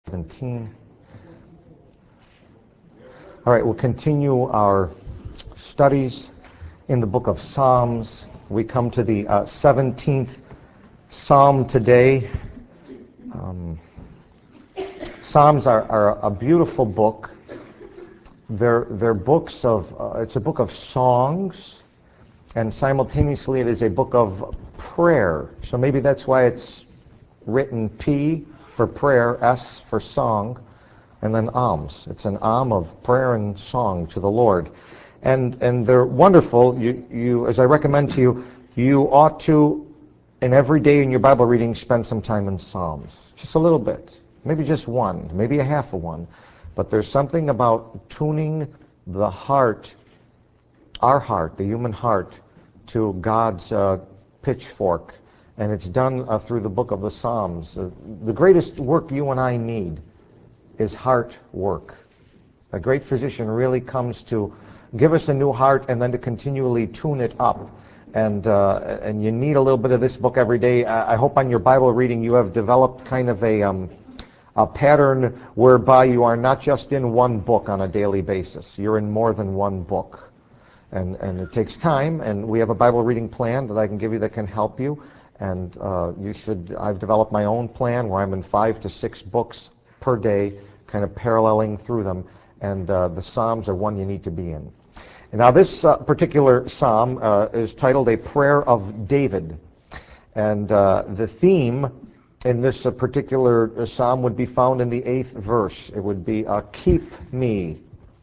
17. All right, we'll continue our studies in the book of Psalms. We come to the 17th Psalm today. Psalms are a beautiful book. They're books of, it's a book of songs, and simultaneously it is a book of prayer. So maybe that's why it's written P for prayer, S for song, and then alms. It's an alm of prayer and song to the Lord. And they're wonderful. You, as I recommend to you, you ought to, in every day in your Bible reading, spend some time in Psalms. Just a little bit. Maybe just one, maybe a half of one. But there's something about tuning the heart, our heart, the human heart, to God's pitchfork. And it's done through the book of the Psalms. The greatest work you and I need is heart work. A great physician really comes to give us a new heart and then to continually tune it up. And you need a little bit of this book every day. I hope on your Bible reading you have developed kind of a pattern whereby you are not just in one book on a daily basis. You're in more than one book. And it takes time, and we have a Bible reading plan that I can give you that can help you. And I've developed my own plan where I'm in 5 to 6 books per day, kind of paralleling through them. And the Psalms are one you need to be in. And now this particular Psalm is titled A Prayer of David. And the theme in this particular Psalm would be found in the 8th verse. It would be, keep me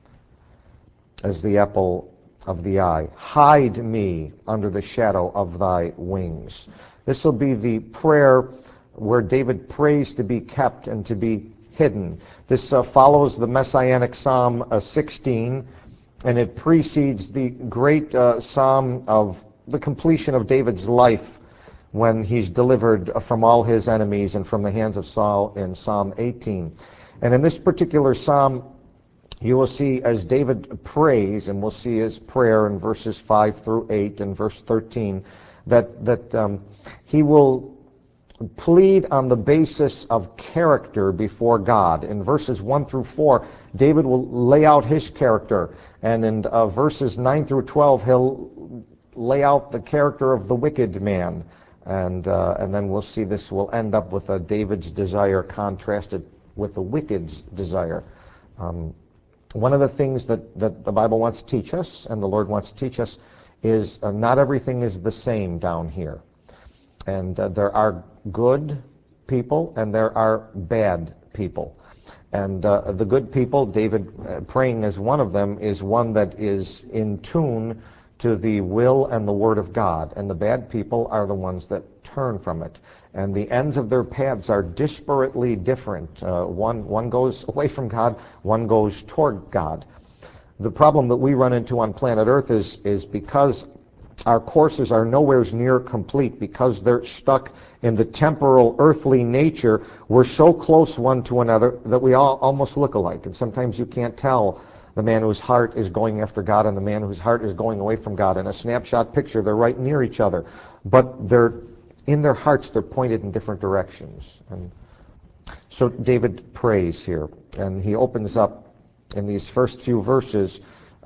as the apple of the eye. Hide me under the shadow of thy wings. This will be the prayer where David prays to be kept and to be hidden. This follows the Messianic Psalm 16, and it precedes the great Psalm of the completion of David's life when he's delivered from all his enemies and from the hands of Saul in Psalm 18. And in this particular Psalm, you will see as David prays, and we'll see his prayer in verses 5 through 8 and verse 13, that he will plead on the basis of character before God. In verses 1 through 4, David will lay out his character, and in verses 9 through 12, he'll lay out the character of the wicked man, and then we'll see this will end up with David's desire contrasted with the wicked's desire. One of the things that the Bible wants to teach us, and the Lord wants to teach us, is not everything is the same down here. And there are good people and there are bad people. And the good people, David praying as one of them, is one that is in tune to the will and the word of God. And the bad people are the ones that turn from it. And the ends of their paths are disparately different. One goes away from God, one goes toward God. The problem that we run into on planet Earth is because our courses are nowhere near complete, because they're stuck in the temporal, earthly nature. We're so close one to another that we all almost look alike. And sometimes you can't tell the man whose heart is going after God and the man whose heart is going away from God. In a snapshot picture, they're right near each other. But in their hearts, they're pointed in different directions. And so David prays here, and he opens up in these first few verses,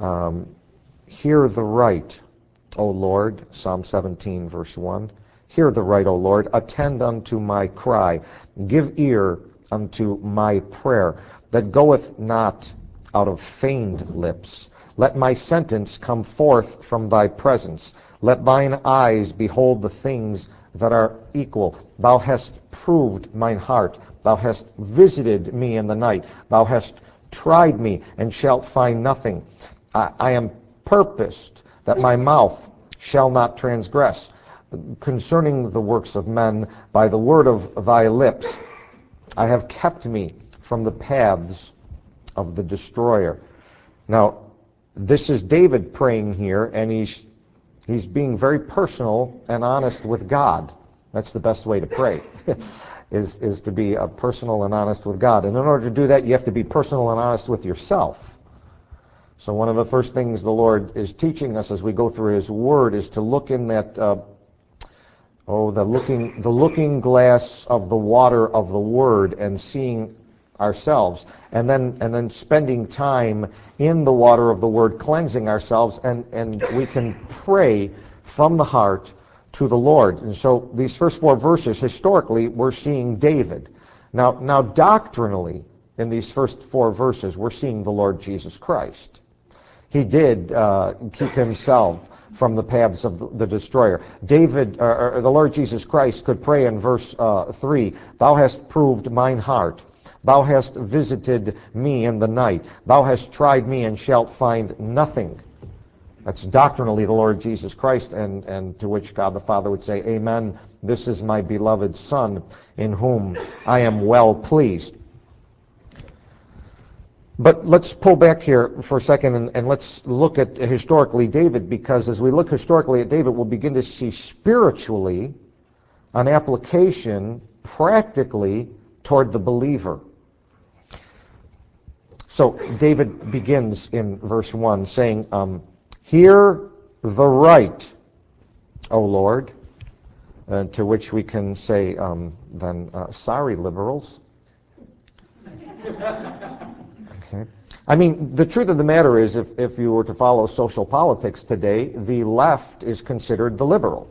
hear the right, O Lord, Psalm 17, verse 1. Hear the right, O Lord, attend unto my cry. Give ear unto my prayer, that goeth not out of feigned lips. Let my sentence come forth from thy presence. Let thine eyes behold the things that are equal. Thou hast proved mine heart. Thou hast visited me in the night. Thou hast tried me, and shalt find nothing. I am purposed that my mouth shall not transgress concerning the works of men. By the word of thy lips I have kept me from the paths of the destroyer. Now, this is David praying here, and he's being very personal and honest with God. That's the best way to pray, is to be personal and honest with God. And in order to do that, you have to be personal and honest with yourself. So one of the first things the Lord is teaching us as we go through His Word is to look in that, the looking glass of the water of the Word, and seeing ourselves, and then spending time in the water of the Word, cleansing ourselves, and we can pray from the heart to the Lord. And so these first 4 verses, historically, we're seeing David. Now doctrinally, in these first 4 verses, we're seeing the Lord Jesus Christ. He did keep himself from the paths of the destroyer. David, or the Lord Jesus Christ, could pray in verse 3, "Thou hast proved mine heart. Thou hast visited me in the night. Thou hast tried me and shalt find nothing." That's doctrinally the Lord Jesus Christ, and to which God the Father would say, "Amen, this is my beloved Son, in whom I am well pleased." But let's pull back here for a second and let's look at historically David, because as we look historically at David, we'll begin to see spiritually an application practically toward the believer. So David begins in verse 1 saying, "Hear the right, O Lord," to which we can say then, "Sorry, liberals." Okay. I mean, the truth of the matter is, if you were to follow social politics today, the left is considered the liberal.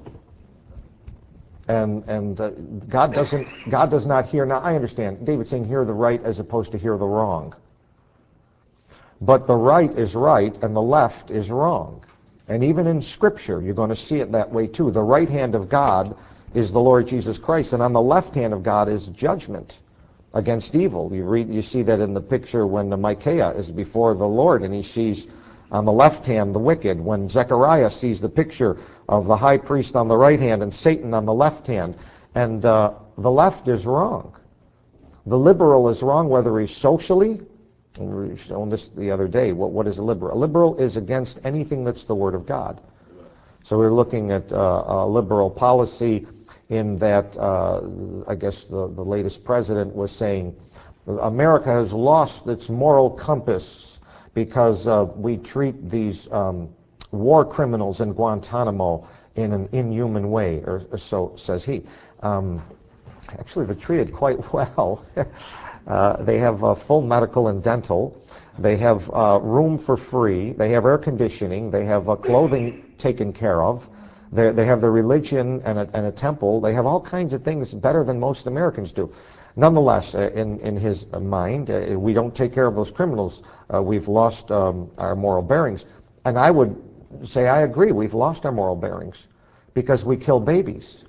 And God does not hear. Now, I understand David's saying hear the right as opposed to hear the wrong. But the right is right and the left is wrong. And even in Scripture, you're going to see it that way too. The right hand of God is the Lord Jesus Christ, and on the left hand of God is judgment against evil. You see that in the picture when Micaiah is before the Lord and he sees on the left hand the wicked, when Zechariah sees the picture of the high priest on the right hand and Satan on the left hand. And the left is wrong. The liberal is wrong, whether he's socially, and we shown this the other day, what is a liberal? A liberal is against anything that's the Word of God. So we're looking at a liberal policy in that, I guess the latest president was saying, America has lost its moral compass because we treat these war criminals in Guantanamo in an inhuman way, or so says he. Actually, they're treated quite well. They have full medical and dental. They have room for free. They have air conditioning. They have clothing taken care of. They have their religion and a temple. They have all kinds of things better than most Americans do. Nonetheless, in his mind, we don't take care of those criminals. We've lost our moral bearings. And I would say I agree. We've lost our moral bearings because we kill babies.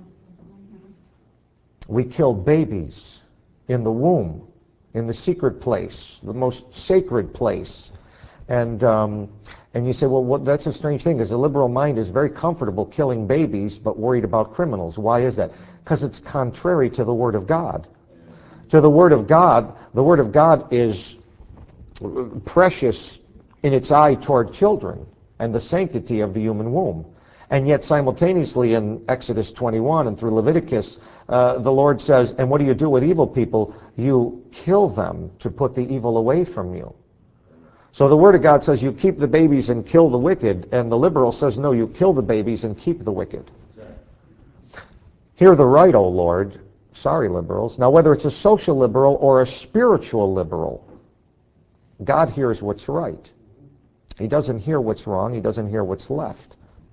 We kill babies in the womb, in the secret place, the most sacred place. And you say, well, that's a strange thing, because the liberal mind is very comfortable killing babies but worried about criminals. Why is that? Because it's contrary to the Word of God. To the Word of God is precious in its eye toward children and the sanctity of the human womb. And yet simultaneously in Exodus 21 and through Leviticus, the Lord says, and what do you do with evil people? You kill them to put the evil away from you. So the Word of God says you keep the babies and kill the wicked, and the liberal says, no, you kill the babies and keep the wicked. Hear the right, O Lord. Sorry, liberals. Now, whether it's a social liberal or a spiritual liberal, God hears what's right. He doesn't hear what's wrong. He doesn't hear what's left.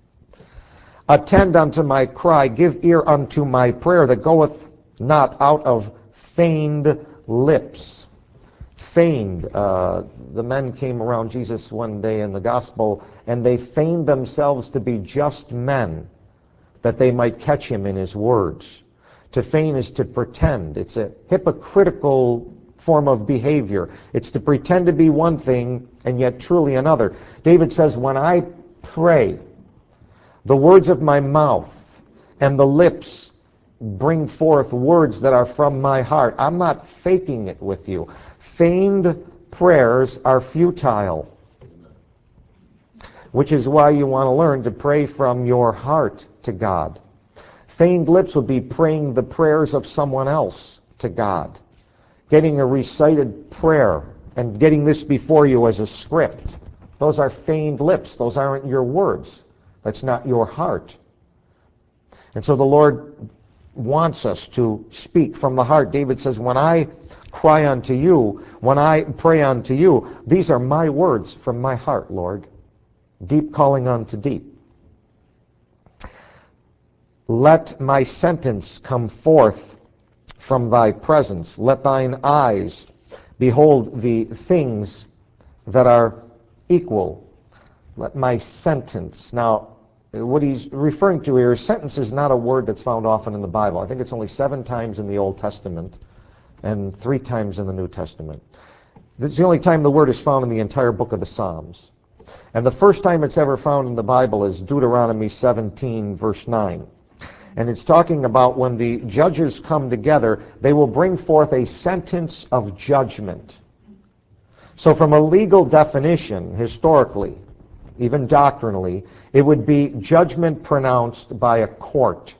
Attend unto my cry, give ear unto my prayer that goeth not out of feigned lips. Feigned. The men came around Jesus one day in the gospel, and they feigned themselves to be just men, that they might catch him in his words. To feign is to pretend. It's a hypocritical form of behavior. It's to pretend to be one thing and yet truly another. David says, when I pray, the words of my mouth and the lips bring forth words that are from my heart. I'm not faking it with you. Feigned prayers are futile, which is why you want to learn to pray from your heart to God. Feigned lips would be praying the prayers of someone else to God, getting a recited prayer and getting this before you as a script. Those are feigned lips. Those aren't your words. That's not your heart. And so the Lord wants us to speak from the heart. David says, when I cry unto you, when I pray unto you, these are my words from my heart, Lord. Deep calling unto deep. Let my sentence come forth from thy presence. Let thine eyes behold the things that are equal. Let my sentence. Now, what he's referring to here, sentence is not a word that's found often in the Bible. I think it's only 7 times in the Old Testament and 3 times in the New Testament. It's the only time the word is found in the entire book of the Psalms. And the first time it's ever found in the Bible is Deuteronomy 17, verse 9. And it's talking about when the judges come together, they will bring forth a sentence of judgment. So from a legal definition, historically, even doctrinally, it would be judgment pronounced by a court.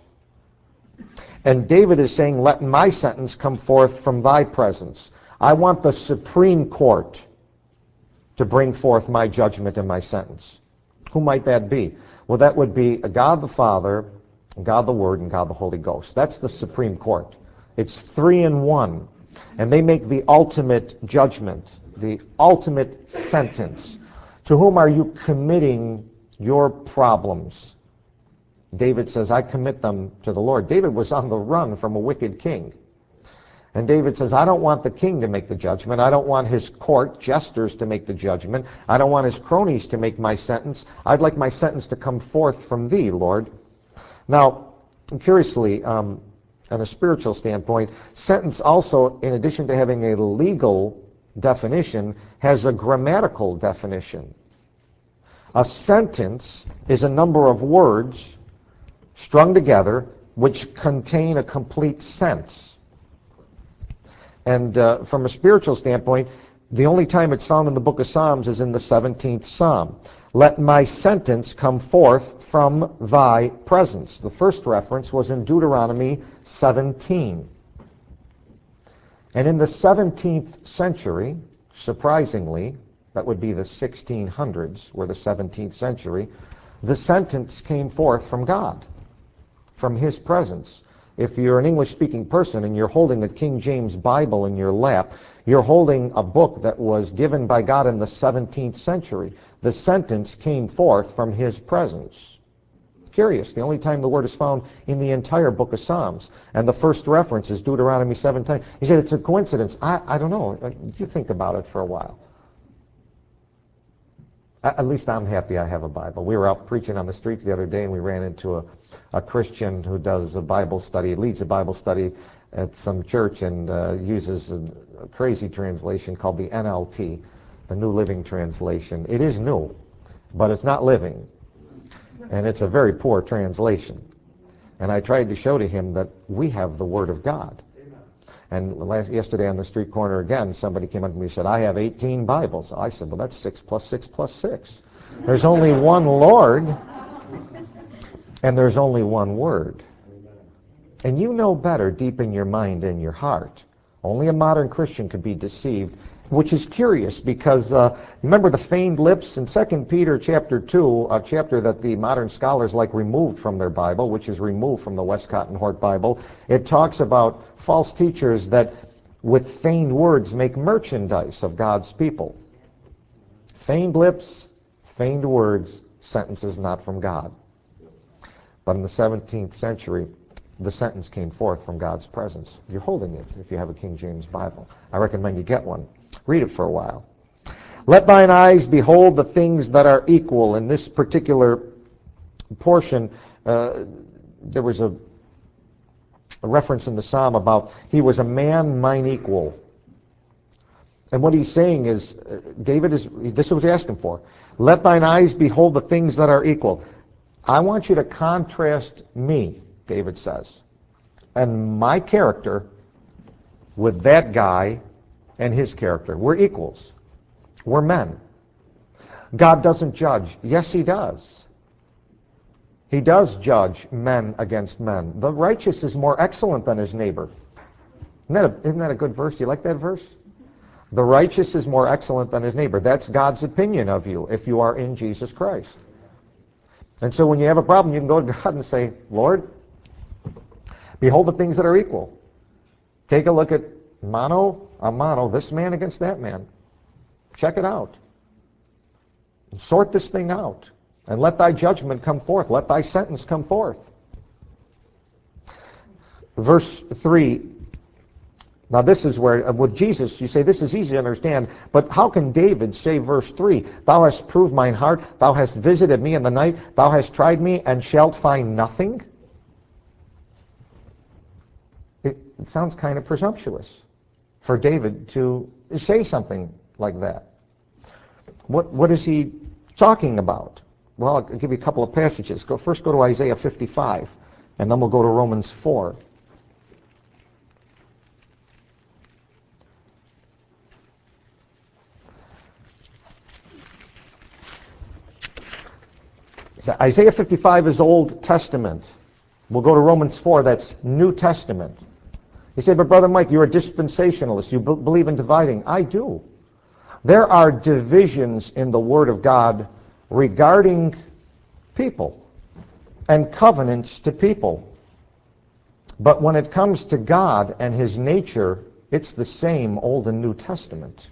And David is saying, let my sentence come forth from thy presence. I want the Supreme Court to bring forth my judgment and my sentence. Who might that be? Well, that would be God the Father, God the Word, and God the Holy Ghost. That's the Supreme Court. It's 3 in 1. And they make the ultimate judgment, the ultimate sentence. To whom are you committing your problems? David says, I commit them to the Lord. David was on the run from a wicked king. And David says, I don't want the king to make the judgment. I don't want his court jesters to make the judgment. I don't want his cronies to make my sentence. I'd like my sentence to come forth from thee, Lord. Now, curiously, on a spiritual standpoint, sentence also, in addition to having a legal definition, has a grammatical definition. A sentence is a number of words strung together which contain a complete sense. And from a spiritual standpoint, the only time it's found in the book of Psalms is in the 17th Psalm. Let my sentence come forth from thy presence. The first reference was in Deuteronomy 17. And in the 17th century, surprisingly, that would be the 1600s, or the 17th century, the sentence came forth from God, from his presence. If you're an English-speaking person and you're holding a King James Bible in your lap, you're holding a book that was given by God in the 17th century. The sentence came forth from his presence. Curious, the only time the word is found in the entire book of Psalms. And the first reference is Deuteronomy 17. He said it's a coincidence. I don't know. You think about it for a while. At least I'm happy I have a Bible. We were out preaching on the streets the other day, and we ran into a Christian who does a Bible study, leads a Bible study at some church, and uses a crazy translation called the NLT, the New Living Translation. It is new, but it's not living, and it's a very poor translation. And I tried to show to him that we have the Word of God. And yesterday on the street corner again, somebody came up to me and said, I have 18 Bibles. I said, well, that's 6 plus 6 plus 6. There's only one Lord, and there's only one Word. And you know better deep in your mind and your heart. Only a modern Christian could be deceived, which is curious because remember the feigned lips in 2 Peter chapter 2, a chapter that the modern scholars like removed from their Bible, which is removed from the Westcott and Hort Bible. It talks about false teachers that with feigned words make merchandise of God's people. Feigned lips, feigned words, sentences not from God. But in the 17th century, the sentence came forth from God's presence. You're holding it if you have a King James Bible. I recommend you get one. Read it for a while. Let thine eyes behold the things that are equal. In this particular portion, there was a reference in the Psalm about he was a man mine equal. And what he's saying is, this is what he's asking for. Let thine eyes behold the things that are equal. I want you to contrast me, David says, and my character with that guy and his character. We're equals. We're men. God doesn't judge. Yes, he does. He does judge men against men. The righteous is more excellent than his neighbor. Isn't that a good verse? Do you like that verse? The righteous is more excellent than his neighbor. That's God's opinion of you if you are in Jesus Christ. And so when you have a problem, you can go to God and say, Lord, Behold the things that are equal. Take a look at mano a mano, this man against that man. Check it out. Sort this thing out. And let thy judgment come forth. Let thy sentence come forth. Verse 3. Now this is where, with Jesus, you say this is easy to understand, but how can David say verse 3, Thou hast proved mine heart, thou hast visited me in the night, thou hast tried me, and shalt find nothing? It sounds kind of presumptuous for David to say something like that. What is he talking about? Well, I'll give you a couple of passages. First go to Isaiah 55, and then we'll go to Romans 4. So Isaiah 55 is Old Testament. We'll go to Romans 4, that's New Testament. You say, but Brother Mike, you're a dispensationalist. You believe in dividing. I do. There are divisions in the Word of God regarding people and covenants to people. But when it comes to God and His nature, it's the same Old and New Testament.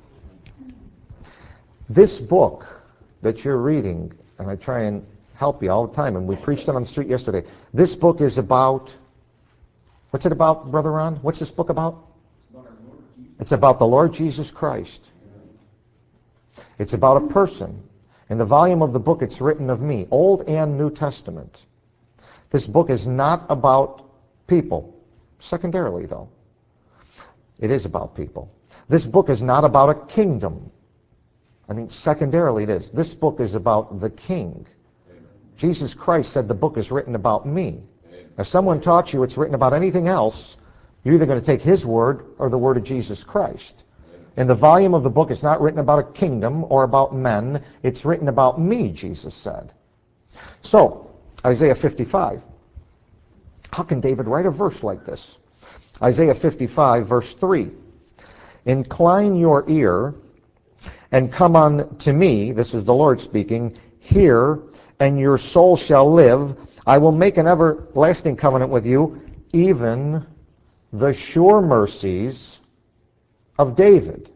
This book that you're reading, and I try and help you all the time, and we preached it on the street yesterday. This book is about, what's it about, Brother Ron? What's this book about? It's about the Lord Jesus Christ. It's about a person. In the volume of the book, it's written of me, Old and New Testament. This book is not about people, secondarily though. It is about people. This book is not about a kingdom. I mean, secondarily it is. This book is about the King. Amen. Jesus Christ said the book is written about me. Amen. If someone taught you it's written about anything else, you're either going to take his word or the word of Jesus Christ. Amen. In the volume of the book, it's not written about a kingdom or about men. It's written about me, Jesus said. So, Isaiah 55. How can David write a verse like this? Isaiah 55, verse 3. Incline your ear and come unto me, this is the Lord speaking, hear, and your soul shall live. I will make an everlasting covenant with you, even the sure mercies of David.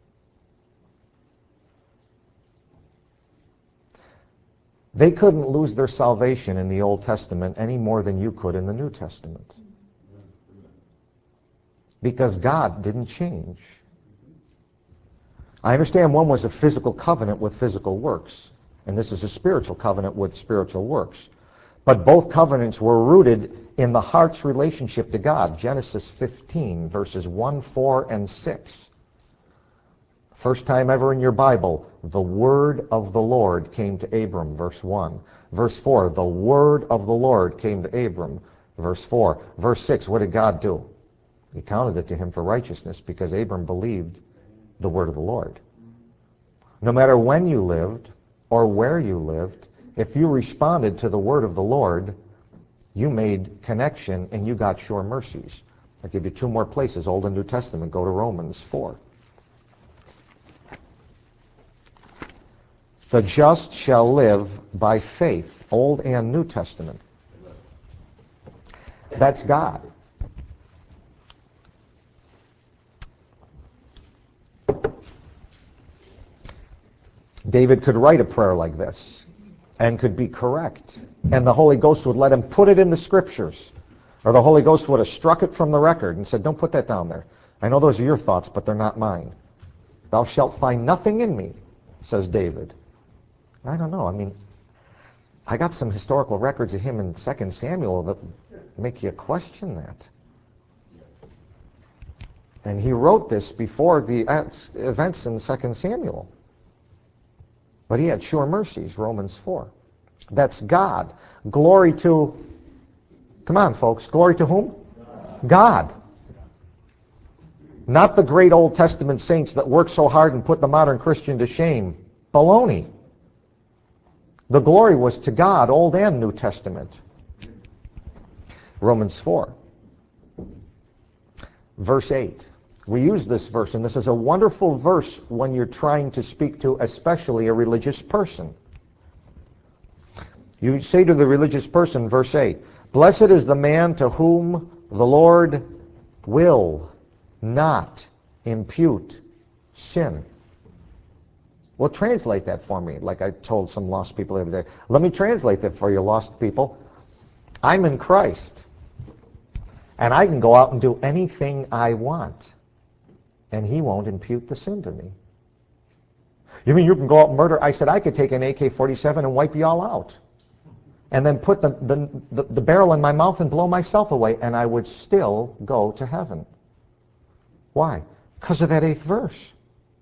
They couldn't lose their salvation in the Old Testament any more than you could in the New Testament. Because God didn't change. I understand one was a physical covenant with physical works, and this is a spiritual covenant with spiritual works. But both covenants were rooted in the heart's relationship to God. Genesis 15, verses 1, 4, and 6. First time ever in your Bible, the word of the Lord came to Abram, verse 1. Verse 4, the word of the Lord came to Abram, verse 4. Verse 6, what did God do? He counted it to him for righteousness because Abram believed the word of the Lord. No matter when you lived or where you lived, if you responded to the word of the Lord, you made connection and you got sure mercies. I'll give you two more places, Old and New Testament. Go to Romans 4. The just shall live by faith, Old and New Testament. That's God. David could write a prayer like this and could be correct. And the Holy Ghost would let him put it in the Scriptures. Or the Holy Ghost would have struck it from the record and said, don't put that down there. I know those are your thoughts, but they're not mine. Thou shalt find nothing in me, says David. I don't know. I mean, I got some historical records of him in 2 Samuel that make you question that. And he wrote this before the events in 2 Samuel. But he had sure mercies, Romans 4. That's God. Glory to, come on folks, glory to whom? God. Not the great Old Testament saints that worked so hard and put the modern Christian to shame. Baloney. The glory was to God, Old and New Testament. Romans 4. Verse 8. We use this verse, and this is a wonderful verse when you're trying to speak to especially a religious person. You say to the religious person, verse 8, Blessed is the man to whom the Lord will not impute sin. Well, translate that for me, like I told some lost people the other day. Let me translate that for you lost people. I'm in Christ, and I can go out and do anything I want, and he won't impute the sin to me. You mean you can go out and murder? I said I could take an AK-47 and wipe you all out, and then put the barrel in my mouth and blow myself away, and I would still go to heaven. Why? Because of that 8th verse.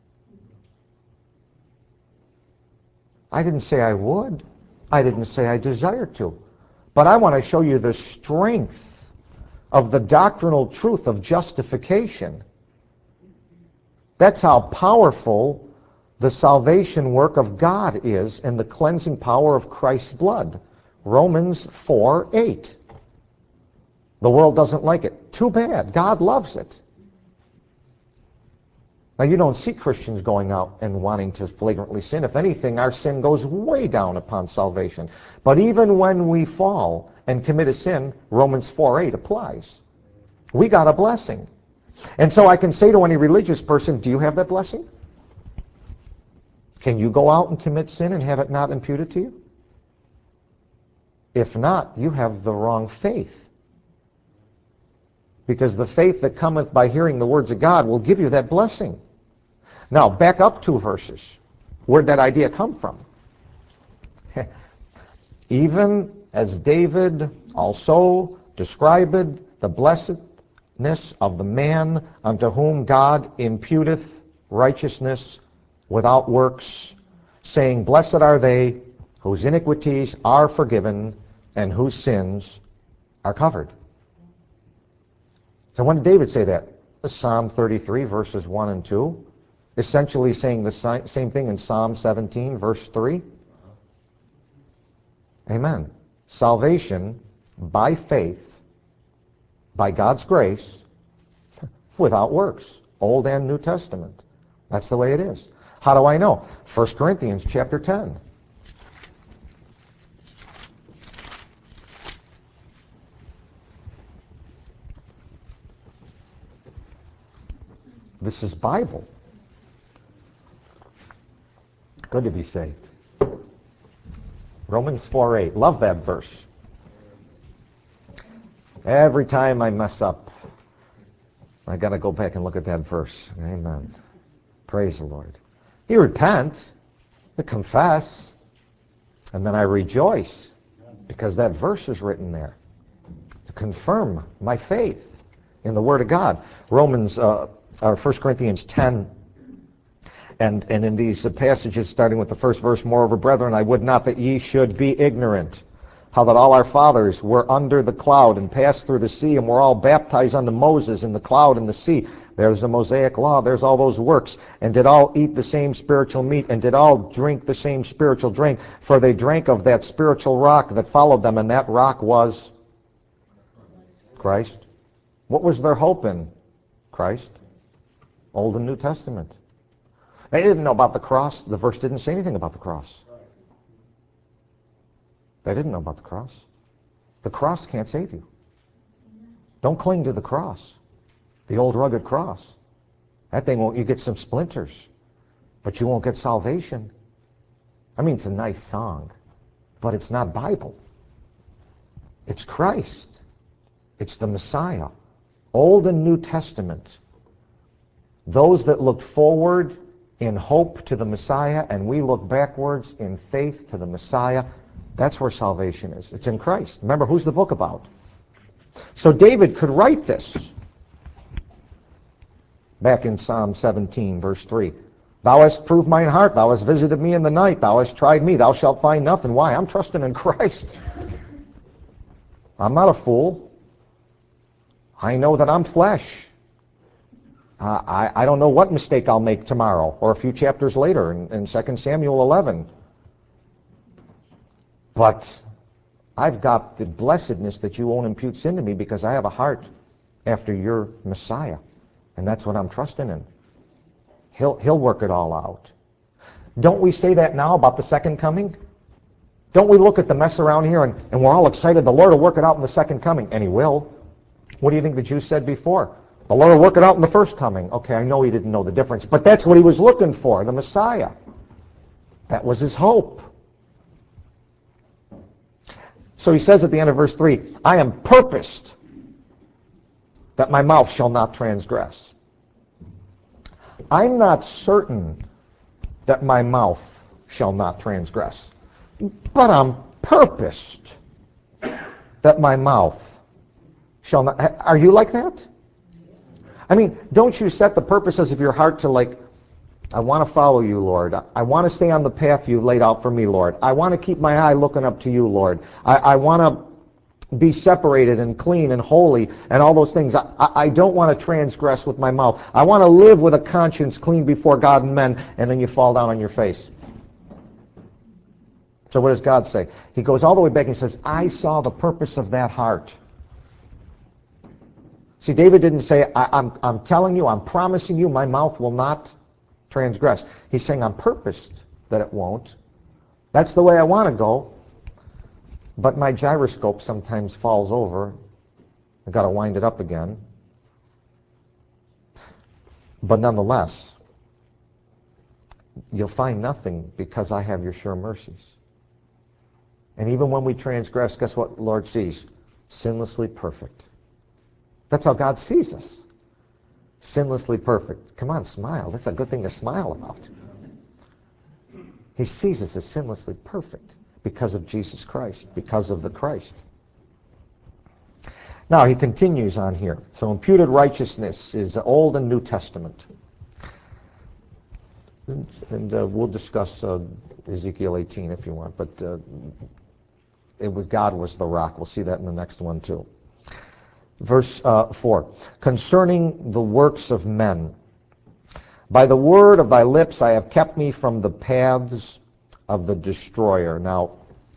I didn't say I would. I didn't say I desired to. But I want to show you the strength of the doctrinal truth of justification. That's how powerful the salvation work of God is in the cleansing power of Christ's blood. Romans 4:8. The world doesn't like it. Too bad. God loves it. Now, you don't see Christians going out and wanting to flagrantly sin. If anything, our sin goes way down upon salvation. But even when we fall and commit a sin, Romans 4:8 applies. We got a blessing. And so I can say to any religious person, do you have that blessing? Can you go out and commit sin and have it not imputed to you? If not, you have the wrong faith. Because the faith that cometh by hearing the words of God will give you that blessing. Now, back up 2 verses. Where'd that idea come from? Even as David also described the blessedness of the man unto whom God imputeth righteousness without works, saying, blessed are they whose iniquities are forgiven and whose sins are covered. So when did David say that? Psalm 33, verses 1 and 2. Essentially saying the same thing in Psalm 17, verse 3. Amen. Salvation by faith, by God's grace, without works. Old and New Testament. That's the way it is. How do I know? 1 Corinthians chapter 10. This is Bible. Good to be saved. Romans 4:8. Love that verse. Every time I mess up, I got to go back and look at that verse. Amen. Praise the Lord. You repent, you confess, and then I rejoice because that verse is written there to confirm my faith in the Word of God. Romans, or 1 Corinthians 10. And in these passages, starting with the first verse, moreover, brethren, I would not that ye should be ignorant, how that all our fathers were under the cloud and passed through the sea and were all baptized unto Moses in the cloud and the sea. There's the Mosaic law, there's all those works, and did all eat the same spiritual meat, and did all drink the same spiritual drink, for they drank of that spiritual rock that followed them, and that rock was Christ. What was their hope in? Christ. Old and New Testament. They didn't know about the cross. The verse didn't say anything about the cross. They didn't know about the cross. The cross can't save you. Don't cling to the cross. The old rugged cross. That thing won't, you get some splinters, but you won't get salvation. I mean, it's a nice song, but it's not Bible. It's Christ. It's the Messiah. Old and New Testament. Those that looked forward in hope to the Messiah, and we look backwards in faith to the Messiah. That's where salvation is. It's in Christ. Remember, who's the book about? So David could write this back in Psalm 17, verse 3. Thou hast proved mine heart. Thou hast visited me in the night. Thou hast tried me. Thou shalt find nothing. Why? I'm trusting in Christ. I'm not a fool. I know that I'm flesh. I don't know what mistake I'll make tomorrow or a few chapters later in 2 Samuel 11. But I've got the blessedness that you won't impute sin to me because I have a heart after your Messiah. And that's what I'm trusting in. He'll work it all out. Don't we say that now about the second coming? Don't we look at the mess around here and we're all excited the Lord will work it out in the second coming? And he will. What do you think the Jews said before? The Lord will work it out in the first coming. Okay, I know he didn't know the difference, but that's what he was looking for, the Messiah. That was his hope. So he says at the end of verse 3, I am purposed that my mouth shall not transgress. I'm not certain that my mouth shall not transgress, but I'm purposed that my mouth shall not. Are you like that? I mean, don't you set the purposes of your heart to like, I want to follow you, Lord. I want to stay on the path you've laid out for me, Lord. I want to keep my eye looking up to you, Lord. I want to be separated and clean and holy and all those things. I don't want to transgress with my mouth. I want to live with a conscience clean before God and men, and then you fall down on your face. So what does God say? He goes all the way back and says, I saw the purpose of that heart. See, David didn't say, I'm telling you, I'm promising you, my mouth will not transgress. He's saying, I'm purposed that it won't. That's the way I want to go. But my gyroscope sometimes falls over. I've got to wind it up again. But nonetheless, you'll find nothing because I have your sure mercies. And even when we transgress, guess what the Lord sees? Sinlessly perfect. That's how God sees us. Sinlessly perfect. Come on, smile. That's a good thing to smile about. He sees us as sinlessly perfect because of Jesus Christ, because of the Christ. Now, he continues on here. So imputed righteousness is Old and New Testament. And we'll discuss Ezekiel 18 if you want, but God was the rock. We'll see that in the next one too. Verse 4, concerning the works of men, by the word of thy lips I have kept me from the paths of the destroyer. Now,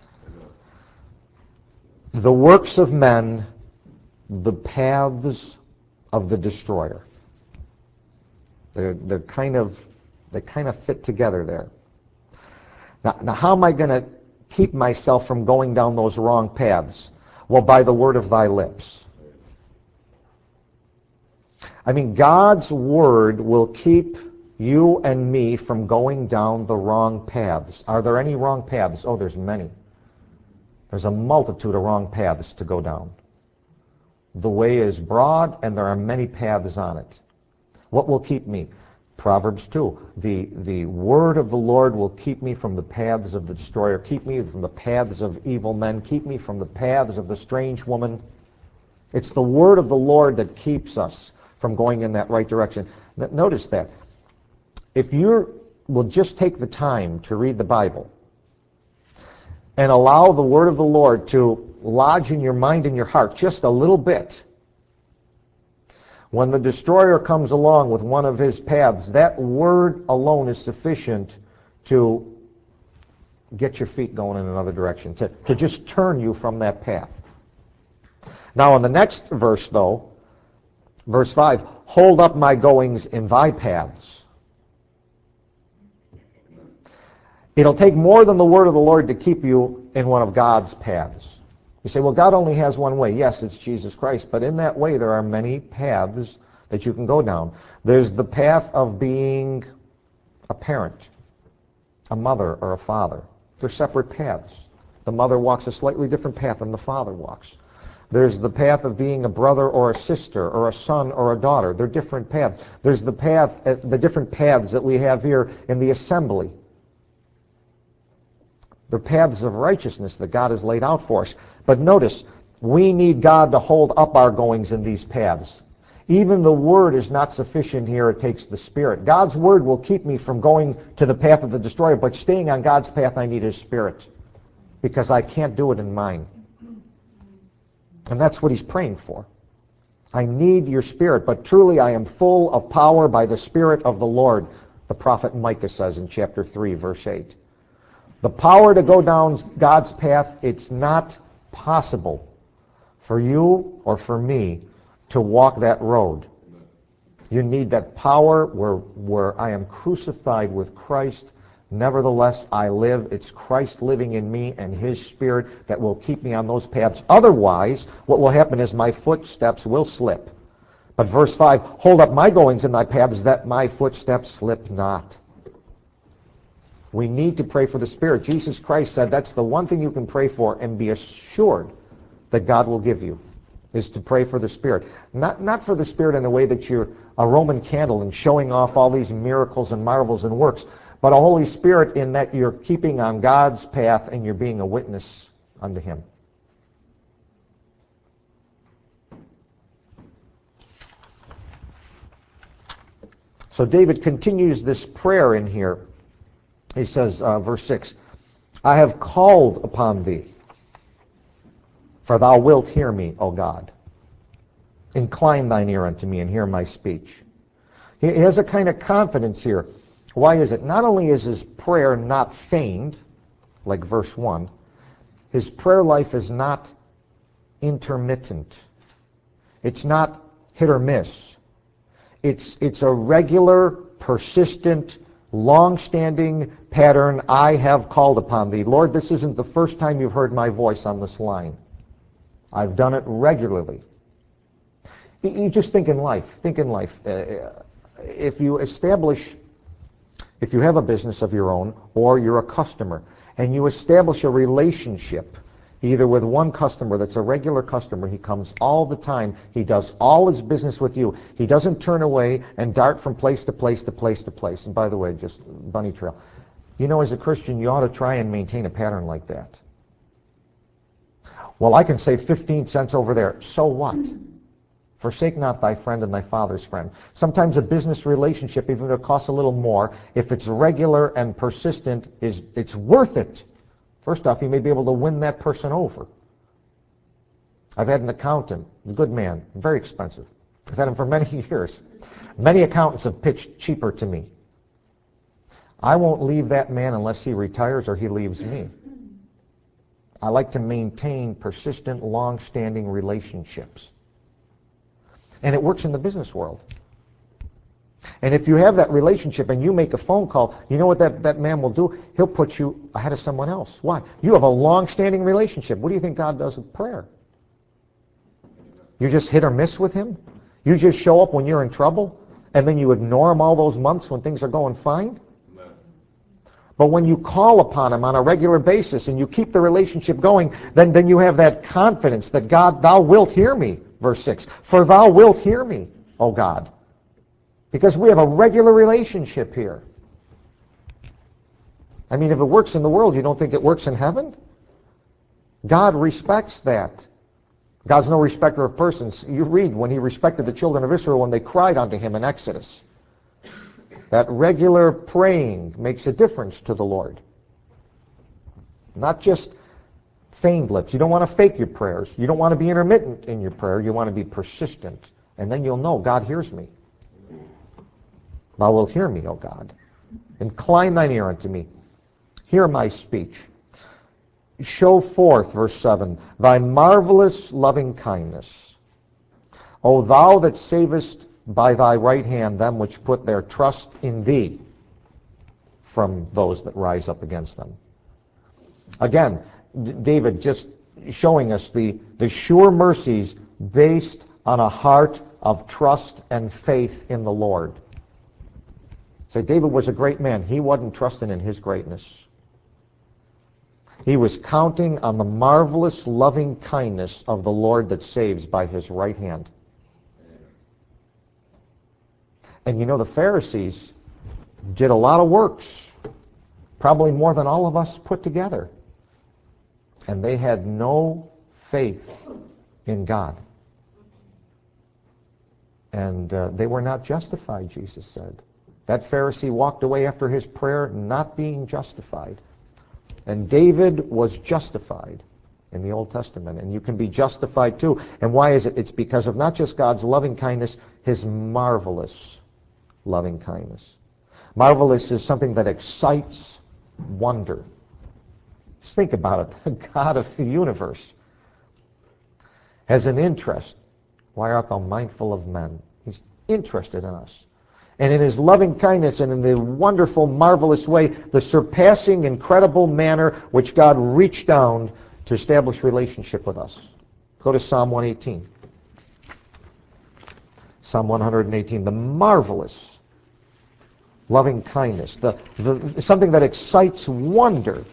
the works of men, the paths of the destroyer. They kind of fit together there. Now how am I going to keep myself from going down those wrong paths? Well, by the word of thy lips. I mean, God's word will keep you and me from going down the wrong paths. Are there any wrong paths? Oh, there's many. There's a multitude of wrong paths to go down. The way is broad, and there are many paths on it. What will keep me? Proverbs 2. The word of the Lord will keep me from the paths of the destroyer, keep me from the paths of evil men, keep me from the paths of the strange woman. It's the word of the Lord that keeps us from going in that right direction. Notice that. If you will just take the time to read the Bible and allow the word of the Lord to lodge in your mind and your heart just a little bit, when the destroyer comes along with one of his paths, that word alone is sufficient to get your feet going in another direction, to just turn you from that path. Now in the next verse, though, verse 5, hold up my goings in thy paths. It'll take more than the word of the Lord to keep you in one of God's paths. You say, well, God only has one way. Yes, it's Jesus Christ. But in that way, there are many paths that you can go down. There's the path of being a parent, a mother or a father. They're separate paths. The mother walks a slightly different path than the father walks. There's the path of being a brother or a sister or a son or a daughter. They're different paths. There's the different paths that we have here in the assembly. They're paths of righteousness that God has laid out for us. But notice, we need God to hold up our goings in these paths. Even the Word is not sufficient here. It takes the Spirit. God's Word will keep me from going to the path of the destroyer, but staying on God's path, I need His Spirit, because I can't do it in mine. And that's what he's praying for. I need your Spirit, but truly I am full of power by the Spirit of the Lord, the prophet Micah says in chapter 3, verse 8. The power to go down God's path, it's not possible for you or for me to walk that road. You need that power where I am crucified with Christ, Nevertheless, I live. It's Christ living in me and His Spirit that will keep me on those paths. Otherwise, what will happen is my footsteps will slip. But verse 5, hold up my goings in thy paths that my footsteps slip not. We need to pray for the Spirit. Jesus Christ said that's the one thing you can pray for and be assured that God will give you, is to pray for the Spirit. Not for the Spirit in a way that you're a Roman candle and showing off all these miracles and marvels and works, but a Holy Spirit in that you're keeping on God's path and you're being a witness unto Him. So David continues this prayer in here. He says, verse 6, I have called upon thee, for thou wilt hear me, O God. Incline thine ear unto me and hear my speech. He has a kind of confidence here. Why is it? Not only is his prayer not feigned, like verse 1, his prayer life is not intermittent. It's not hit or miss. It's a regular, persistent, long-standing pattern. I have called upon thee. Lord, this isn't the first time you've heard my voice on this line. I've done it regularly. You just think in life. Think in life. If you have a business of your own, or you're a customer, and you establish a relationship, either with one customer that's a regular customer, he comes all the time, he does all his business with you, he doesn't turn away and dart from place to place to place to place. And by the way, just bunny trail. You know, as a Christian, you ought to try and maintain a pattern like that. Well, I can save 15 cents over there. So what? Forsake not thy friend and thy father's friend. Sometimes a business relationship, even if it costs a little more, if it's regular and persistent, it's worth it. First off, you may be able to win that person over. I've had an accountant, a good man, very expensive. I've had him for many years. Many accountants have pitched cheaper to me. I won't leave that man unless he retires or he leaves me. I like to maintain persistent, long-standing relationships. And it works in the business world. And if you have that relationship and you make a phone call, you know what that man will do? He'll put you ahead of someone else. Why? You have a long-standing relationship. What do you think God does with prayer? You just hit or miss with Him? You just show up when you're in trouble, and then you ignore Him all those months when things are going fine? But when you call upon Him on a regular basis and you keep the relationship going, then you have that confidence that God, thou wilt hear me, verse 6. For thou wilt hear me, O God. Because we have a regular relationship here. I mean, if it works in the world, you don't think it works in heaven? God respects that. God's no respecter of persons. You read when He respected the children of Israel when they cried unto Him in Exodus. That regular praying makes a difference to the Lord. Not just feigned lips. You don't want to fake your prayers. You don't want to be intermittent in your prayer. You want to be persistent. And then you'll know God hears me. Thou wilt hear me, O God. Incline thine ear unto me. Hear my speech. Show forth, verse 7, thy marvelous loving kindness. O thou that savest by thy right hand them which put their trust in thee from those that rise up against them. Again, David just showing us the sure mercies based on a heart of trust and faith in the Lord. Say, David was a great man. He wasn't trusting in his greatness. He was counting on the marvelous loving kindness of the Lord that saves by His right hand. And you know, the Pharisees did a lot of works, probably more than all of us put together. And they had no faith in God. And they were not justified, Jesus said. That Pharisee walked away after his prayer not being justified. And David was justified in the Old Testament. And you can be justified too. And why is it? It's because of not just God's loving kindness, His marvelous loving kindness. Marvelous is something that excites wonder. Just think about it. The God of the universe has an interest. Why art thou mindful of men? He's interested in us. And in his loving kindness and in the wonderful, marvelous way, the surpassing, incredible manner which God reached down to establish relationship with us. Go to Psalm 118. Psalm 118, the marvelous loving kindness, something that excites wonder.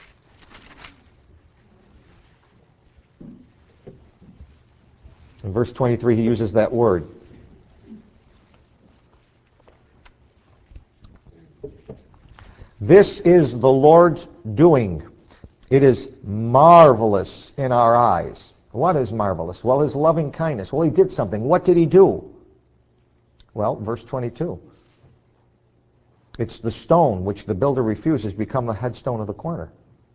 In verse 23, he uses that word. This is the Lord's doing. It is marvelous in our eyes. What is marvelous? Well, his loving kindness. Well, he did something. What did he do? Well, verse 22. It's the stone which the builder refuses become the headstone of the corner.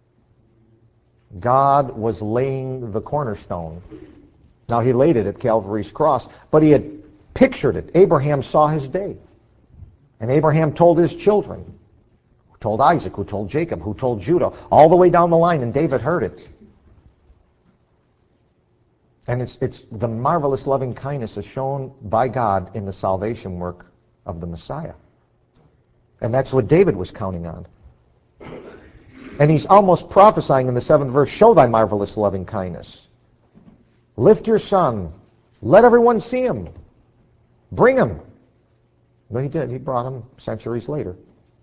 God was laying the cornerstone. Now, he laid it at Calvary's cross, but he had pictured it. Abraham saw his day. And Abraham told his children, who told Isaac, who told Jacob, who told Judah, all the way down the line, and David heard it. And it's the marvelous loving kindness is shown by God in the salvation work of the Messiah. And that's what David was counting on. And he's almost prophesying in the 7th verse, show thy marvelous loving kindness. Lift your son. Let everyone see him. Bring him. Well, he did. He brought him centuries later.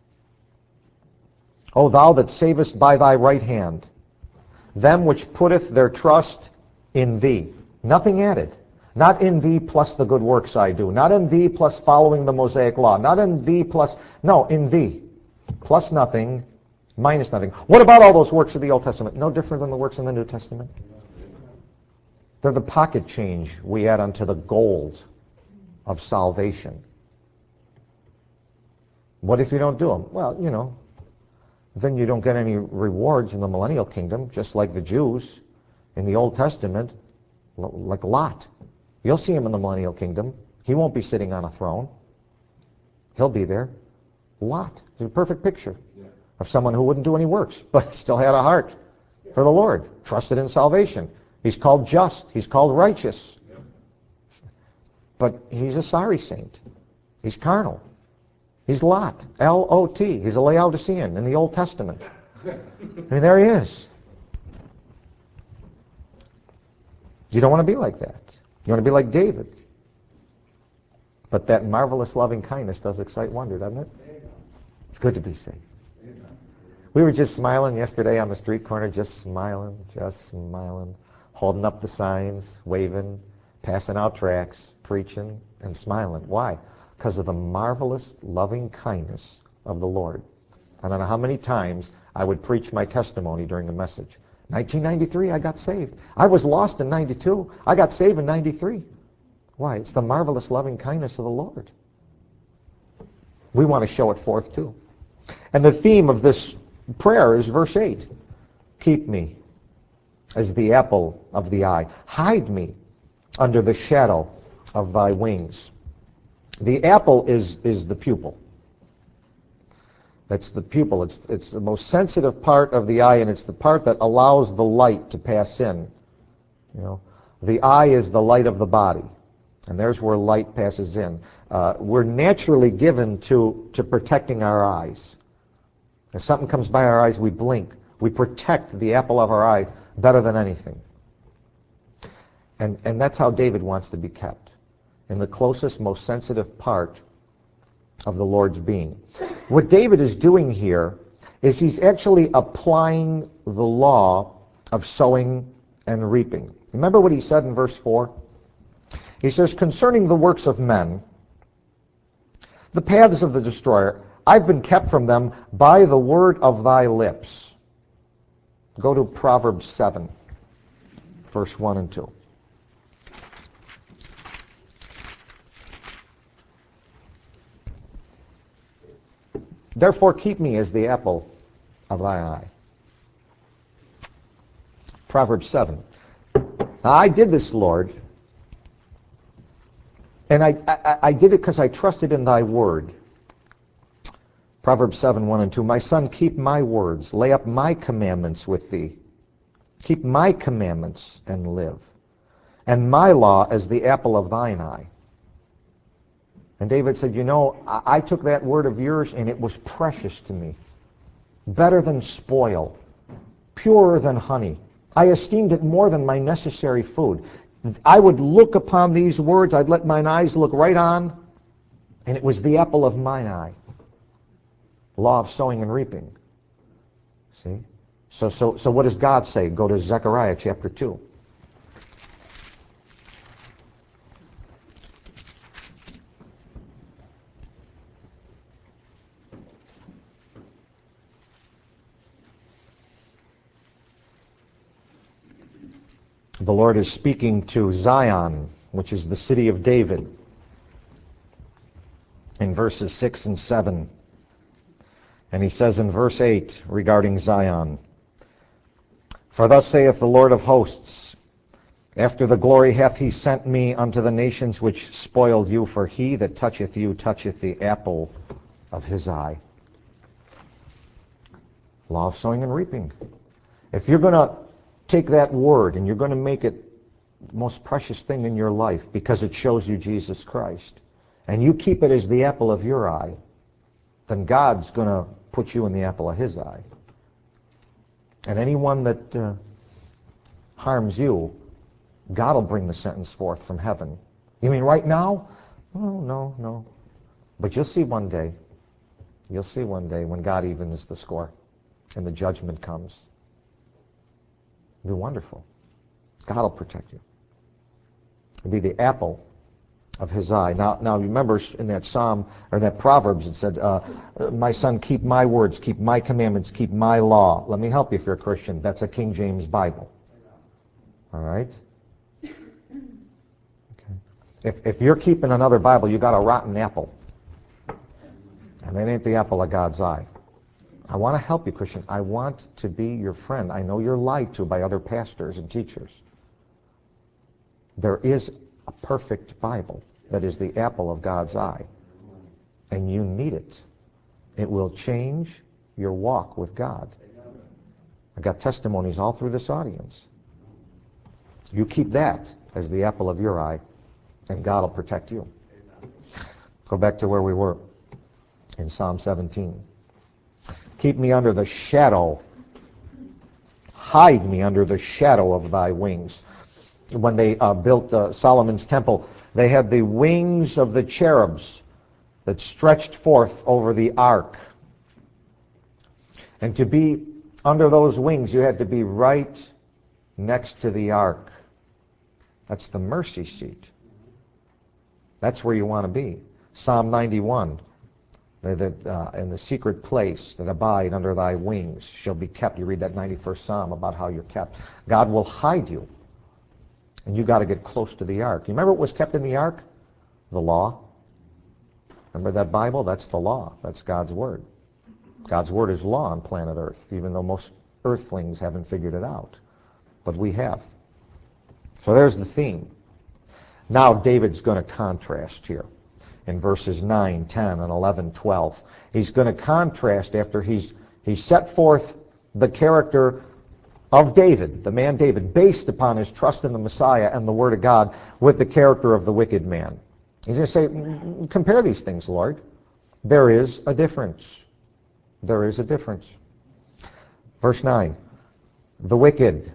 O thou that savest by thy right hand, them which putteth their trust in thee. Nothing added. Not in thee plus the good works I do. Not in thee plus following the Mosaic law. Not in thee plus... No, in thee. Plus nothing, minus nothing. What about all those works of the Old Testament? No different than the works in the New Testament. They're the pocket change we add onto the gold of salvation. What if you don't do them? Well, then you don't get any rewards in the millennial kingdom, just like the Jews in the Old Testament, like Lot. You'll see him in the millennial kingdom. He won't be sitting on a throne. He'll be there. Lot is a perfect picture of someone who wouldn't do any works, but still had a heart for the Lord, trusted in salvation. He's called just. He's called righteous. But he's a sorry saint. He's carnal. He's Lot. L-O-T. He's a Laodicean in the Old Testament. There he is. You don't want to be like that. You want to be like David. But that marvelous loving kindness does excite wonder, doesn't it? It's good to be saved. We were just smiling yesterday on the street corner, just smiling, holding up the signs, waving, passing out tracts, preaching, and smiling. Why? Because of the marvelous loving kindness of the Lord. I don't know how many times I would preach my testimony during the message. 1993, I got saved. I was lost in 92. I got saved in 93. Why? It's the marvelous loving kindness of the Lord. We want to show it forth too. And the theme of this prayer is verse 8. Keep me as the apple of the eye. Hide me under the shadow of thy wings. The apple is the pupil. That's the pupil. It's the most sensitive part of the eye, and it's the part that allows the light to pass in. The eye is the light of the body, and there's where light passes in. We're naturally given to protecting our eyes. If something comes by our eyes, we blink. We protect the apple of our eye better than anything. And that's how David wants to be kept, in the closest, most sensitive part of the Lord's being. What David is doing here is he's actually applying the law of sowing and reaping. Remember what he said in verse 4? He says, concerning the works of men, the paths of the destroyer, I've been kept from them by the word of thy lips. Go to Proverbs 7, verse 1 and 2. Therefore keep me as the apple of thy eye. Proverbs 7. I did this, Lord, and I did it because I trusted in thy word. Proverbs 7, 1 and 2. My son, keep my words. Lay up my commandments with thee. Keep my commandments and live. And my law as the apple of thine eye. And David said, you know, I took that word of yours and it was precious to me. Better than spoil, purer than honey. I esteemed it more than my necessary food. I would look upon these words, I'd let mine eyes look right on, and it was the apple of mine eye. Law of sowing and reaping. See? So what does God say? Go to Zechariah chapter 2. The Lord is speaking to Zion, which is the city of David, in verses 6 and 7. And he says in verse 8 regarding Zion, For thus saith the Lord of hosts, After the glory hath he sent me unto the nations which spoiled you, for he that toucheth you toucheth the apple of his eye. Law of sowing and reaping. If you're going to take that word and you're going to make it the most precious thing in your life because it shows you Jesus Christ, and you keep it as the apple of your eye, then God's going to put you in the apple of his eye. And anyone that harms you, God will bring the sentence forth from heaven. You mean right now? Oh, no. But you'll see one day. You'll see one day when God evens the score and the judgment comes. It'll be wonderful. God will protect you. It'll be the apple of his eye. Now remember in that psalm, or that Proverbs, it said, my son, keep my words, keep my commandments, keep my law. Let me help you if you're a Christian. That's a King James Bible. All right? Okay. If you're keeping another Bible, you got a rotten apple. And that ain't the apple of God's eye. I want to help you, Christian. I want to be your friend. I know you're lied to by other pastors and teachers. There is a perfect Bible that is the apple of God's eye. And you need it. It will change your walk with God. I've got testimonies all through this audience. You keep that as the apple of your eye, and God will protect you. Go back to where we were in Psalm 17. Keep me under the shadow. Hide me under the shadow of thy wings. When they built Solomon's temple, they had the wings of the cherubs that stretched forth over the ark. And to be under those wings, you had to be right next to the ark. That's the mercy seat. That's where you want to be. Psalm 91. That in the secret place that abide under thy wings shall be kept. You read that 91st Psalm about how you're kept. God will hide you. And you got to get close to the ark. You remember what was kept in the ark? The law. Remember that Bible? That's the law. That's God's Word. God's Word is law on planet Earth, even though most earthlings haven't figured it out. But we have. So there's the theme. Now David's going to contrast here. In verses 9, 10, and 11, 12. He's going to contrast after he's set forth the character of David, the man David, based upon his trust in the Messiah and the Word of God, with the character of the wicked man. He's going to say, compare these things, Lord. There is a difference. There is a difference. Verse 9. The wicked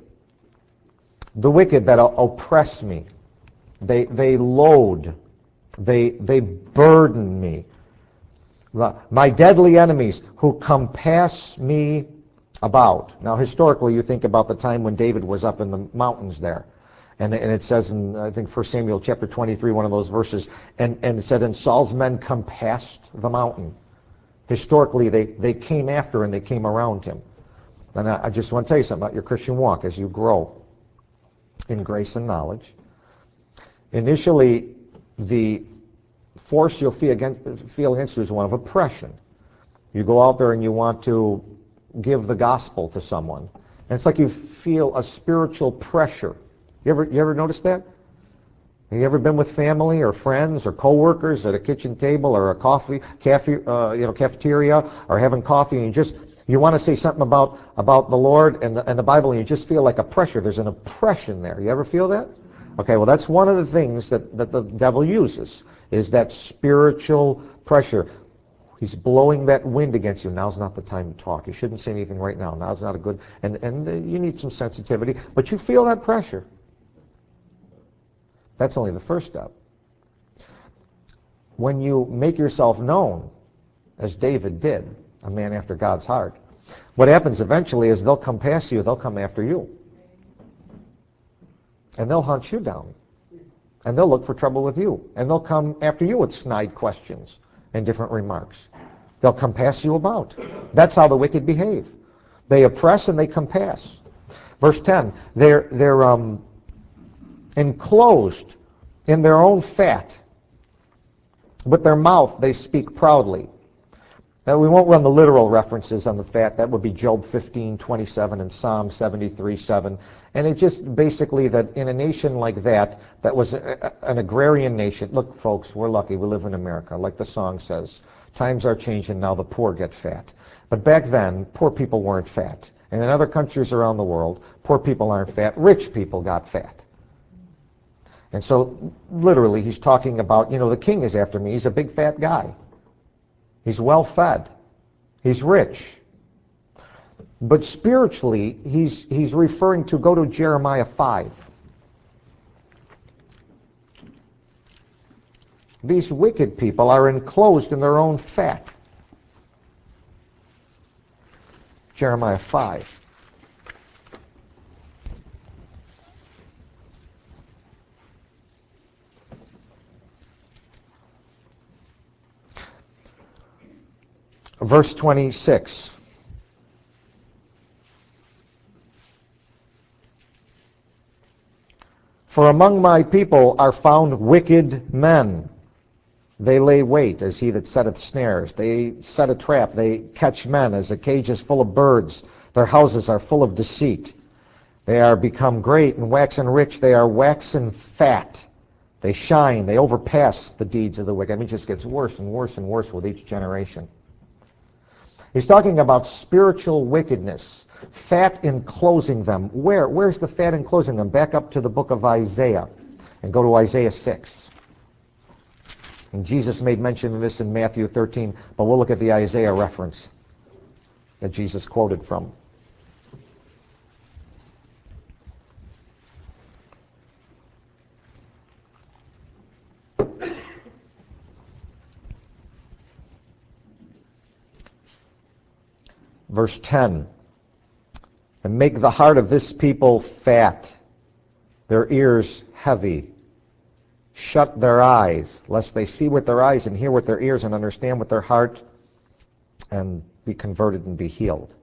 that oppress me, they load, they burden me. My deadly enemies who compass me about. Now, historically, you think about the time when David was up in the mountains there. And it says in, I think, 1 Samuel chapter 23, one of those verses, and it said, and Saul's men compassed the mountain. Historically, they came after and they came around him. And I just want to tell you something about your Christian walk as you grow in grace and knowledge. Initially, the force you'll feel against you is one of oppression. You go out there and you want to give the gospel to someone. And it's like you feel a spiritual pressure. You ever notice that? Have you ever been with family or friends or coworkers at a kitchen table or a cafeteria or having coffee, and you want to say something about the Lord and the Bible, and you just feel like a pressure. There's an oppression there. You ever feel that? Okay, well, that's one of the things that the devil uses, is that spiritual pressure. He's blowing that wind against you. Now's not the time to talk. You shouldn't say anything right now. Now's not a good, and you need some sensitivity, but you feel that pressure. That's only the first step. When you make yourself known, as David did, a man after God's heart, what happens eventually is they'll come past you, they'll come after you. And they'll hunt you down. And they'll look for trouble with you. And they'll come after you with snide questions and different remarks. They'll compass you about. That's how the wicked behave. They oppress and they compass. Verse 10, they're enclosed in their own fat. With their mouth they speak proudly. Now, we won't run the literal references on the fat. That would be Job 15:27 and Psalm 73:7. And it's just basically that in a nation like that was an agrarian nation. Look, folks, we're lucky. We live in America. Like the song says, times are changing, now the poor get fat. But back then, poor people weren't fat. And in other countries around the world, poor people aren't fat. Rich people got fat. And so, literally, he's talking about, the king is after me. He's a big fat guy. He's well-fed. He's rich. But spiritually, he's referring to, go to Jeremiah 5. These wicked people are enclosed in their own fat. Jeremiah 5. Verse 26. For among my people are found wicked men. They lay wait as he that setteth snares. They set a trap. They catch men as a cage is full of birds. Their houses are full of deceit. They are become great and waxen rich. They are waxen fat. They shine. They overpass the deeds of the wicked. I mean, it just gets worse and worse and worse with each generation. He's talking about spiritual wickedness, fat enclosing them. Where's the fat enclosing them? Back up to the book of Isaiah and go to Isaiah 6. And Jesus made mention of this in Matthew 13, but we'll look at the Isaiah reference that Jesus quoted from. Verse 10, and make the heart of this people fat, their ears heavy. Shut their eyes, lest they see with their eyes and hear with their ears and understand with their heart and be converted and be healed.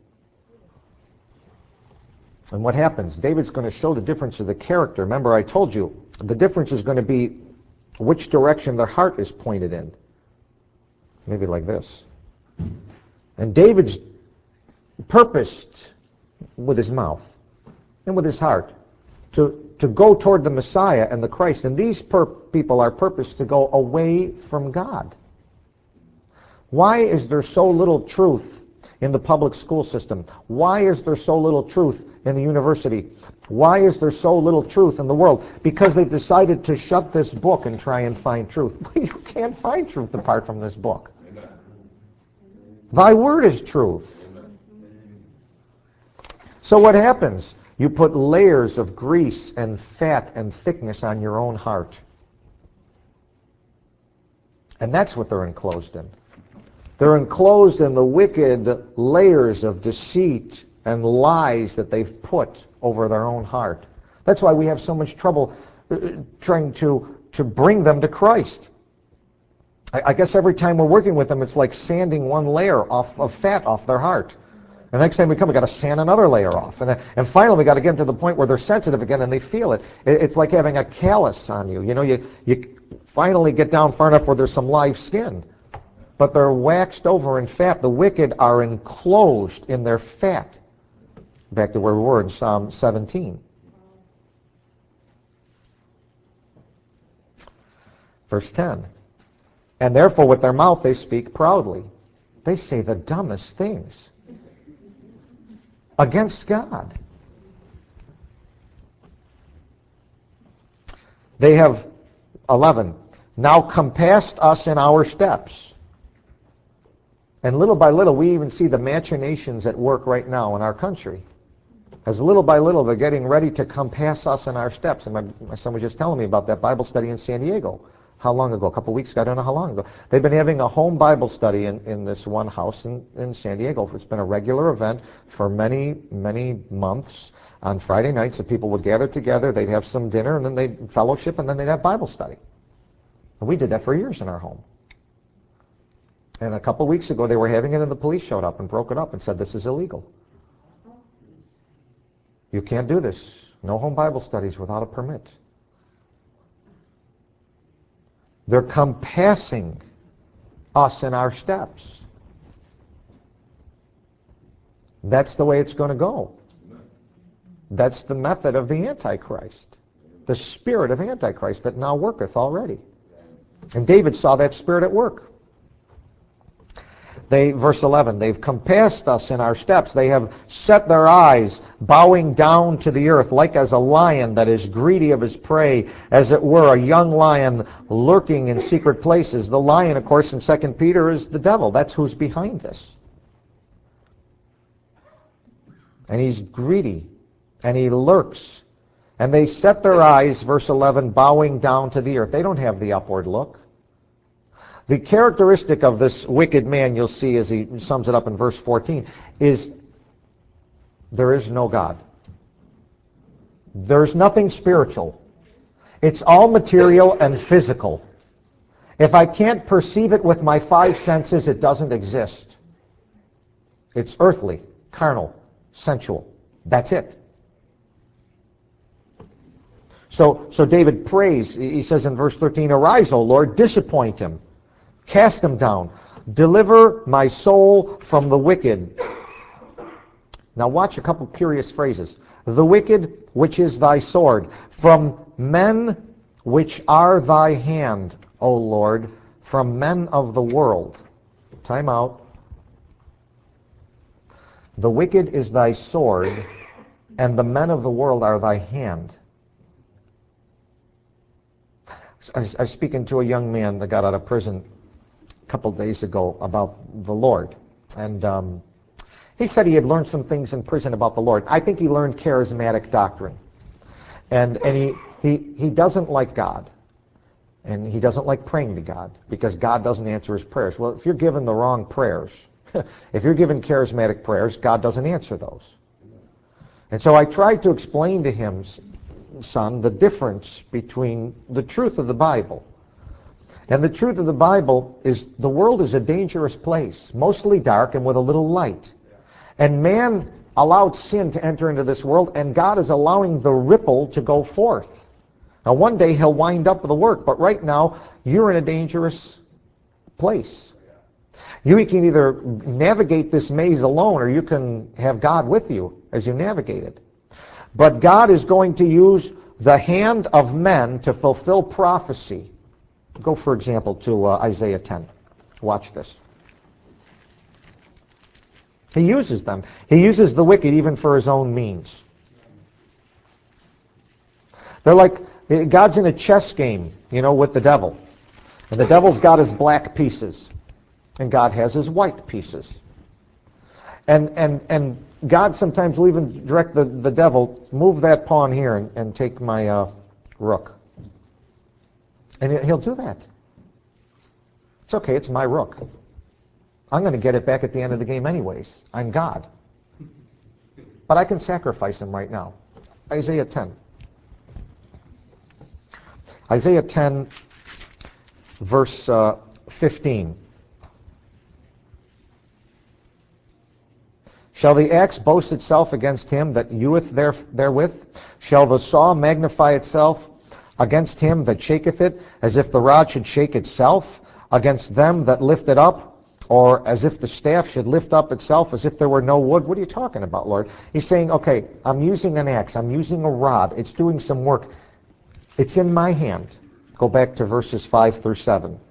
And what happens? David's going to show the difference of the character. Remember, I told you, the difference is going to be which direction their heart is pointed in. Maybe like this. And David's purposed with his mouth and with his heart to go toward the Messiah and the Christ. And these people are purposed to go away from God. Why is there so little truth in the public school system? Why is there so little truth in the university? Why is there so little truth in the world? Because they decided to shut this book and try and find truth. You can't find truth apart from this book. Amen. Thy word is truth. Amen. So what happens? You put layers of grease and fat and thickness on your own heart. And that's what they're enclosed in. They're enclosed in the wicked layers of deceit and lies that they've put over their own heart. That's why we have so much trouble trying to bring them to Christ. I guess every time we're working with them, it's like sanding one layer of fat off their heart. The next time we come, we've got to sand another layer off. And finally, we've got to get them to the point where they're sensitive again and they feel it. It's like having a callus on you. You finally get down far enough where there's some live skin. But they're waxed over in fat. The wicked are enclosed in their fat. Back to where we were in Psalm 17. Verse 10. And therefore with their mouth they speak proudly. They say the dumbest things against God. They have, 11, now compassed us in our steps. And little by little, we even see the machinations at work right now in our country. As little by little, they're getting ready to compass us in our steps. And my son was just telling me about that Bible study in San Diego. How long ago? A couple weeks ago. I don't know how long ago. They've been having a home Bible study in this one house in San Diego. It's been a regular event for many, many months. On Friday nights, the people would gather together, they'd have some dinner, and then they'd fellowship, and then they'd have Bible study. And we did that for years in our home. And a couple weeks ago, they were having it, and the police showed up and broke it up and said, this is illegal. You can't do this. No home Bible studies without a permit. They're compassing us in our steps. That's the way it's going to go. That's the method of the Antichrist. The spirit of Antichrist that now worketh already. And David saw that spirit at work. Verse 11, they've compassed us in our steps. They have set their eyes, bowing down to the earth, like as a lion that is greedy of his prey, as it were a young lion lurking in secret places. The lion, of course, in 2 Peter is the devil. That's who's behind this. And he's greedy, and he lurks. And they set their eyes, verse 11, bowing down to the earth. They don't have the upward look. The characteristic of this wicked man, you'll see as he sums it up in verse 14, is there is no God. There's nothing spiritual. It's all material and physical. If I can't perceive it with my five senses, it doesn't exist. It's earthly, carnal, sensual. That's it. So David prays. He says in verse 13, arise, O Lord, disappoint him. Cast him down. Deliver my soul from the wicked. Now watch a couple curious phrases. The wicked, which is thy sword. From men which are thy hand, O Lord. From men of the world. Time out. The wicked is thy sword, and the men of the world are thy hand. I was speaking to a young man that got out of prison couple days ago about the Lord, and he said he had learned some things in prison about the Lord. I think he learned charismatic doctrine, and he doesn't like God, and he doesn't like praying to God because God doesn't answer his prayers. Well, if you're given the wrong prayers, if you're given charismatic prayers, God doesn't answer those. And so I tried to explain to him, son, the difference between the truth of the Bible. And the truth of the Bible is the world is a dangerous place, mostly dark and with a little light. And man allowed sin to enter into this world, and God is allowing the ripple to go forth. Now one day he'll wind up the work, but right now you're in a dangerous place. You can either navigate this maze alone, or you can have God with you as you navigate it. But God is going to use the hand of men to fulfill prophecy. Go, for example, to Isaiah 10. Watch this. He uses them. He uses the wicked even for his own means. They're like, God's in a chess game, with the devil. And the devil's got his black pieces. And God has his white pieces. And God sometimes will even direct the devil, move that pawn here and take my rook. And he'll do that. It's okay, it's my rook. I'm going to get it back at the end of the game anyways. I'm God. But I can sacrifice him right now. Isaiah 10. Isaiah 10, verse 15. Shall the axe boast itself against him that heweth therewith? Shall the saw magnify itself against him that shaketh it, as if the rod should shake itself, against them that lift it up, or as if the staff should lift up itself, as if there were no wood? What are you talking about, Lord? He's saying, okay, I'm using an axe, I'm using a rod, it's doing some work. It's in my hand. Go back to verses 5 through 7.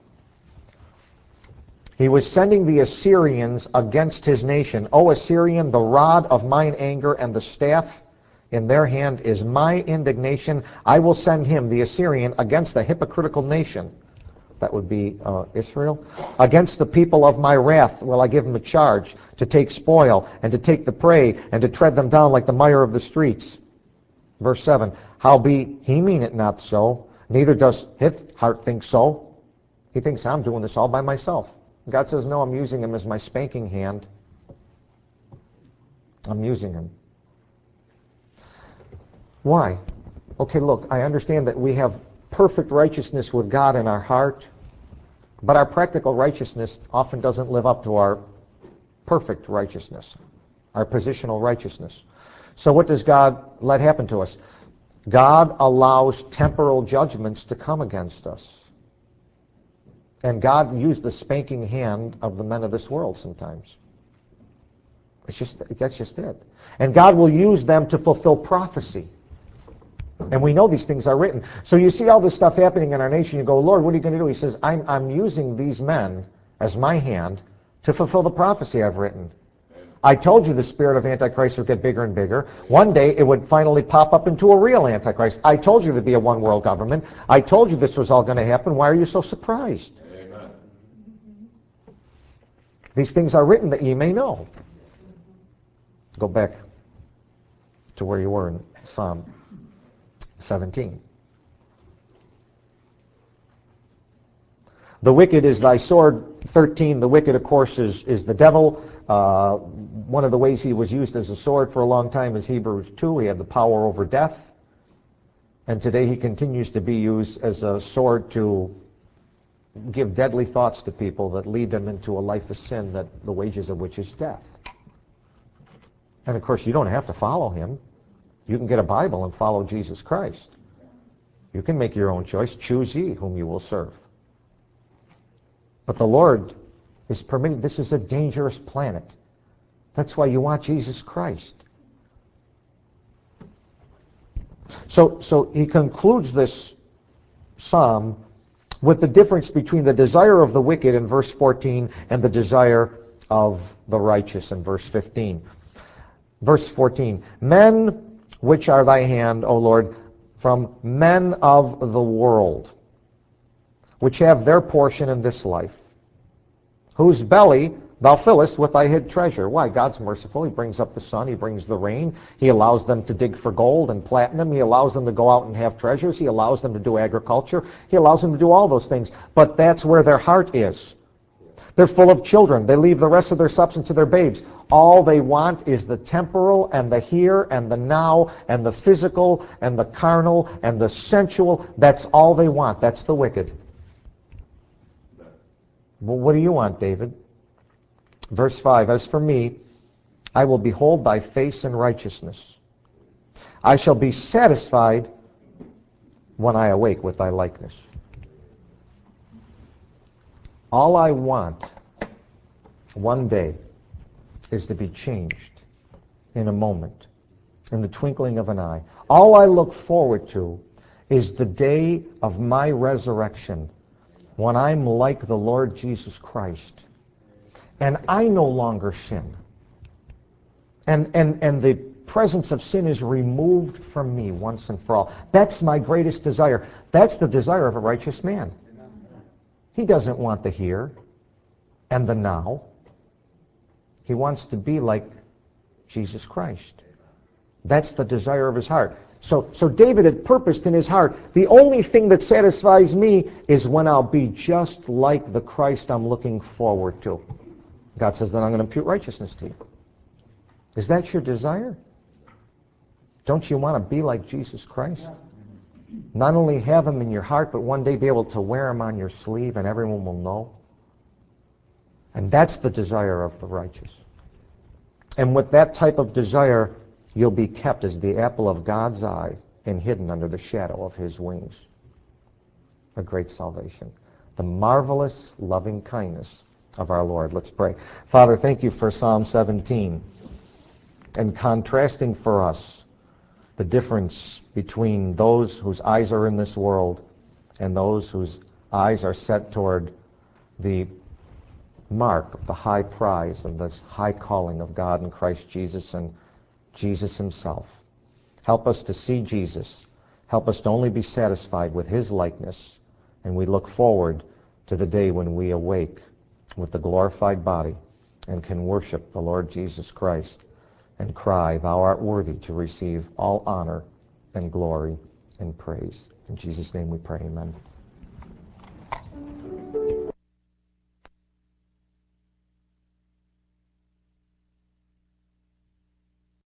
He was sending the Assyrians against his nation. O Assyrian, the rod of mine anger and the staff In their hand is my indignation. I will send him, the Assyrian, against a hypocritical nation. That would be Israel. Against the people of my wrath will I give him a charge to take spoil and to take the prey and to tread them down like the mire of the streets. Verse 7, howbeit he mean it not so, neither does his heart think so. He thinks I'm doing this all by myself. God says, no, I'm using him as my spanking hand. I'm using him. Why? Okay, look, I understand that we have perfect righteousness with God in our heart, but our practical righteousness often doesn't live up to our perfect righteousness, our positional righteousness. So what does God let happen to us? God allows temporal judgments to come against us. And God used the spanking hand of the men of this world sometimes. That's just it. And God will use them to fulfill prophecy. And we know these things are written. So you see all this stuff happening in our nation, you go, Lord, what are you going to do? He says, I'm using these men as my hand to fulfill the prophecy I've written. I told you the spirit of Antichrist would get bigger and bigger. One day it would finally pop up into a real Antichrist. I told you there'd be a one world government. I told you this was all going to happen. Why are you so surprised? Amen. These things are written that ye may know. Go back to where you were in Psalm 17. The wicked is thy sword. 13, the wicked, of course, is the devil. One of the ways he was used as a sword for a long time is Hebrews 2. He had the power over death. And today he continues to be used as a sword to give deadly thoughts to people that lead them into a life of sin, that the wages of which is death. And of course, you don't have to follow him. You can get a Bible and follow Jesus Christ. You can make your own choice. Choose ye whom you will serve. But the Lord is permitting. This is a dangerous planet. That's why you want Jesus Christ. So he concludes this psalm with the difference between the desire of the wicked in verse 14 and the desire of the righteous in verse 15. Verse 14, men which are thy hand, O Lord, from men of the world, which have their portion in this life, whose belly thou fillest with thy hid treasure. Why? God's merciful. He brings up the sun. He brings the rain. He allows them to dig for gold and platinum. He allows them to go out and have treasures. He allows them to do agriculture. He allows them to do all those things. But that's where their heart is. They're full of children. They leave the rest of their substance to their babes. All they want is the temporal and the here and the now and the physical and the carnal and the sensual. That's all they want. That's the wicked. Well, what do you want, David? Verse 5, as for me, I will behold thy face in righteousness. I shall be satisfied when I awake with thy likeness. All I want one day is to be changed in a moment, in the twinkling of an eye. All I look forward to is the day of my resurrection, when I'm like the Lord Jesus Christ, and I no longer sin. And the presence of sin is removed from me once and for all. That's my greatest desire. That's the desire of a righteous man. He doesn't want the here and the now. He wants to be like Jesus Christ. That's the desire of his heart. So David had purposed in his heart, the only thing that satisfies me is when I'll be just like the Christ I'm looking forward to. God says, then I'm going to impute righteousness to you. Is that your desire? Don't you want to be like Jesus Christ? Not only have him in your heart, but one day be able to wear him on your sleeve and everyone will know. And that's the desire of the righteous. And with that type of desire, you'll be kept as the apple of God's eye and hidden under the shadow of his wings. A great salvation. The marvelous loving kindness of our Lord. Let's pray. Father, thank you for Psalm 17 and contrasting for us the difference between those whose eyes are in this world and those whose eyes are set toward the mark of the high prize of this high calling of God in Christ Jesus and Jesus himself. Help us to see Jesus. Help us to only be satisfied with his likeness. And we look forward to the day when we awake with the glorified body and can worship the Lord Jesus Christ and cry, "Thou art worthy to receive all honor and glory and praise." In Jesus' name we pray, amen.